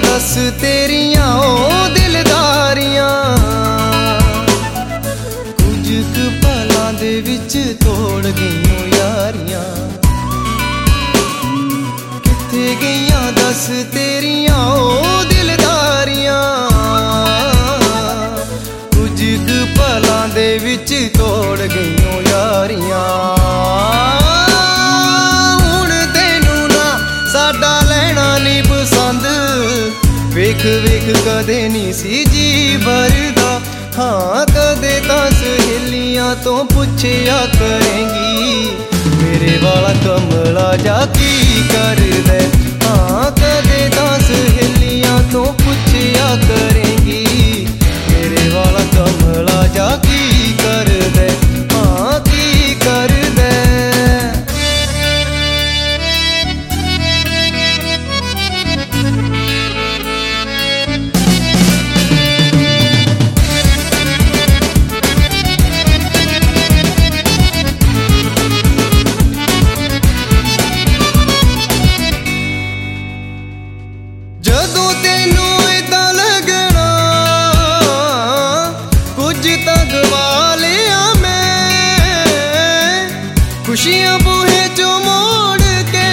दस तेरियां ओ दिलदारियां कुछ क पलां दे विच तोड़ गईयां यारियां किथे गईयां दस तेरियां ओ दिलदारियां कुछ क पलां दे विच तोड़ गईयां यारियां वेख वेख कदे नहीं सी जी भरदा हाँ कदे तां सहेलियां तो पुछया करेंगी मेरे वाला कमला जा की कर दे हाँ कदे तां सहेलियां तो पुछया करेंगी मेरे वाला कमला जा की कर दे हाँ की कर दे जदों तेनू इदां लगना कुछ तां गवा लिया मैं खुशियां बूहे चो मोड़ के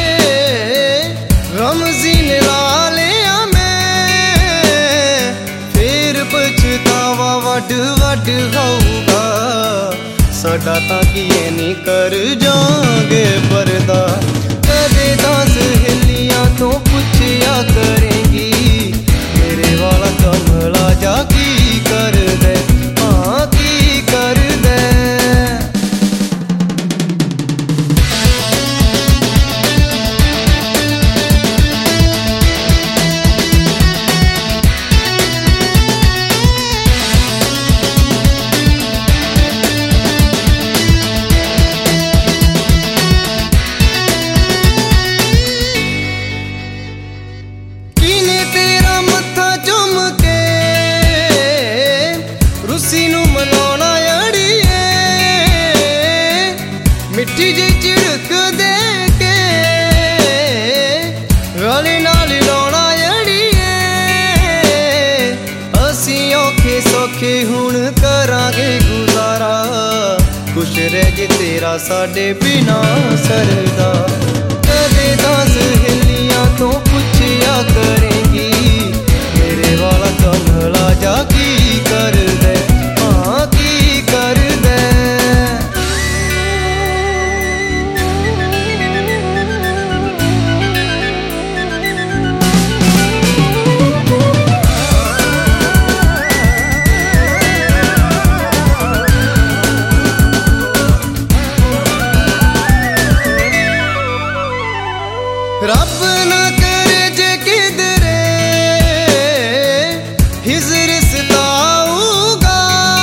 रमज़ीन ला लिया मैं फिर पछतावा वड वड खाऊगा साडा तां किए नहीं कर जांगे परदा कदे तां सहेलियां तो पुछया करेंगी मेरे वाला कमला जा की कर दे हाँ की कर दे मिट्टी जी झिड़क दे के गले नाल लाउणा अड़िए असी औखे सौखे हुण करांगे गुजारा खुश रह जे तेरा साडे बिना सरदा कदे तां सहेलियां तो पुछया करेंगी मेरे वाला कमला जा की कर दे हाँ की कर दे रब ना करे जे किधरे हिजर सताऊगा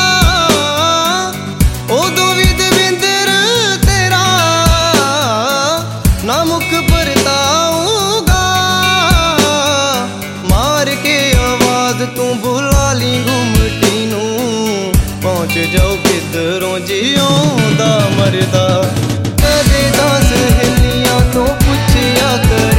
उदों विद विंदर तेरा ना मुख परताऊगा मार के आवाज तू बुला ली घुमटी नू पहुंच जाओ किधरों जिउंदा मरदा कदे तां सहेलियां तो पुछया कर